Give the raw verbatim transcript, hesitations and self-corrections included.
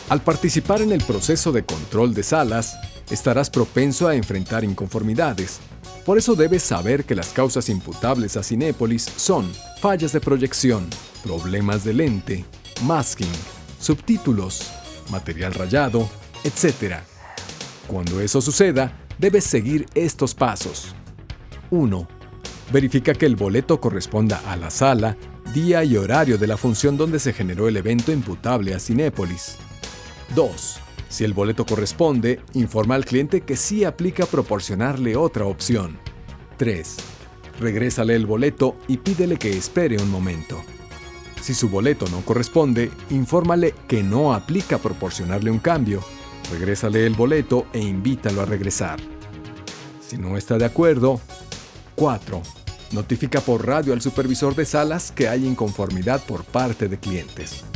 Al participar en el proceso de control de salas, estarás propenso a enfrentar inconformidades. Por eso debes saber que las causas imputables a Cinépolis son fallas de proyección, problemas de lente, masking, subtítulos, material rayado, etcétera. Cuando eso suceda, debes seguir estos pasos. uno. Verifica que el boleto corresponda a la sala, día y horario de la función donde se generó el evento imputable a Cinépolis. dos. Si el boleto corresponde, informa al cliente que sí aplica proporcionarle otra opción. tres. Regrésale el boleto y pídele que espere un momento. Si su boleto no corresponde, infórmale que no aplica proporcionarle un cambio. Regrésale el boleto e invítalo a regresar. Si no está de acuerdo, cuatro. Notifica por radio al supervisor de salas que hay inconformidad por parte de clientes.